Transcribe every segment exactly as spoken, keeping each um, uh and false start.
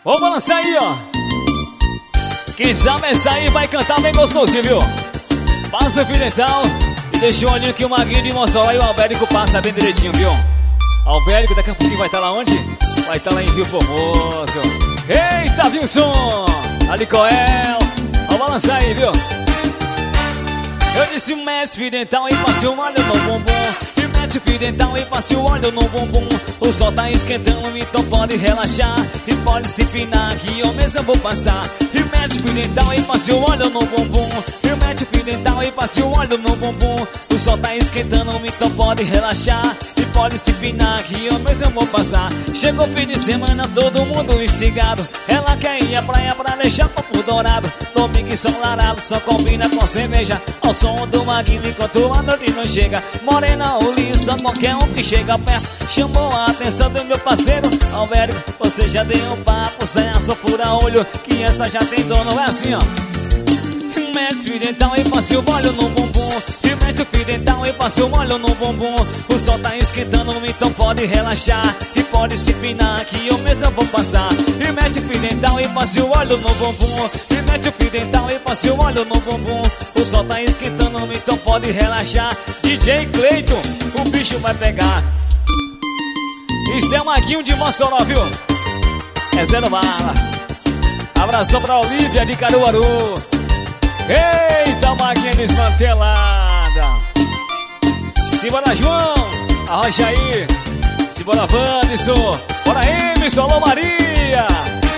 Vamos balançar aí, ó. Quem sabe essa aí vai cantar bem gostosinho, viu? Passa o fio dental e deixa o olhinho que o Maguinho de Mossoró e o Albérico passa bem direitinho, viu? Albérico daqui a pouquinho vai estar lá onde? Vai estar lá em Rio Formoso. Eita, Wilson! Ali Coel. Vamos balançar aí, viu? Eu disse mete fio dental e passe o óleo no bumbum. E mete fio dental e passe o óleo no bumbum. O sol tá esquentando, então pode relaxar e pode se empinar que eu mesmo vou passar. E mete fio dental e passe o óleo no bumbum. E mete fio dental e passe o óleo no bumbum. O sol tá esquentando, então pode relaxar e pode se empinar que eu mesmo vou passar. Chegou fim de semana, todo mundo instigado. Ela quer ir à praia pra deixar papo dourado. Domingo ensolarado, só combina com cerveja. Ao som do Maguinho enquanto a noite não chega. Morena ou liça, qualquer um que chega perto chamou a atenção do meu parceiro Albérico. Você já deu um papo, sem a só fura olho, que essa já tem dono, é assim ó. Mete fio dental e passe o óleo no bumbum. E mete o fio dental e passe o óleo no bumbum. O sol tá esquentando, então pode relaxar e pode se empinar que eu mesmo vou passar. E mete o fio dental e passe o óleo no bumbum. E mete o fio dental e passe o óleo no bumbum. O sol tá esquentando, então pode relaxar. D J Cleiton, o bicho vai pegar. Isso é o Maguinho de Mossoró, viu? É zero bala. Abração pra Olívia de Caruaru. Eita, Maguinha desmantelada. Simbora, João. Arrocha aí. Simbora, Wanderson. Bora, Emerson. Alô, Maria.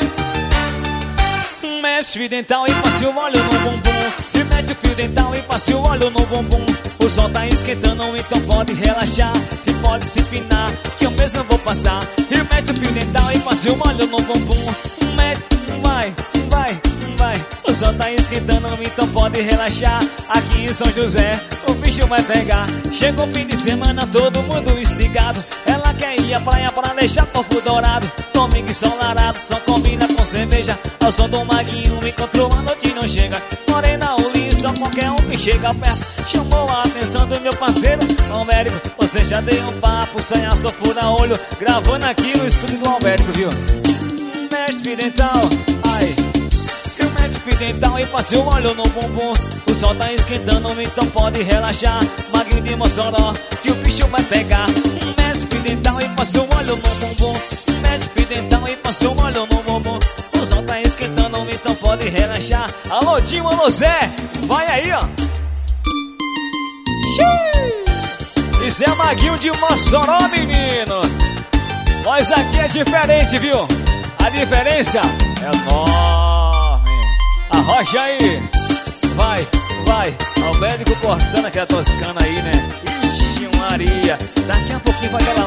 Mete fio dental e passe o óleo no bumbum. E mete o fio dental e passe o óleo no bumbum. O sol tá esquentando, então pode relaxar e pode se empinar que eu mesmo vou passar. E mete o fio dental e passe o óleo no bumbum. Mete, vai, vai, vai. O sol tá esquentando, então pode relaxar. Aqui em São José, o bicho vai pegar. Chegou o fim de semana, todo mundo instigado. Ela quer ir à praia pra deixar corpo dourado. Domingo ensolarado, só combina com cerveja. Ao som do Maguinho, encontrou a noite não chega. Morena ou liça, qualquer um que chega perto chamou a atenção do meu parceiro Albérico. Você já deu um papo, sem a só fura olho, gravando aqui no estúdio do Albérico, viu? Mete fio dental, ai. Eu mete fio dental e passe o óleo no bumbum. O sol tá esquentando, então pode relaxar. Maguinho de Mossoró, que o bicho vai pegar. Mete fio dental e passe o óleo no bumbum. Mete fio dental e passe o óleo no bumbum. O sol tá esquentando, então pode relaxar. Alô, Dinho, alô, Zé, vai aí, ó. Isso é Maguinho de Mossoró, menino. Nós aqui é diferente, viu? A diferença é enorme. Arrocha aí. Vai, vai. Albérico cortando aquela toscana aí, né? Ixi, Maria. Daqui a pouquinho vai aquela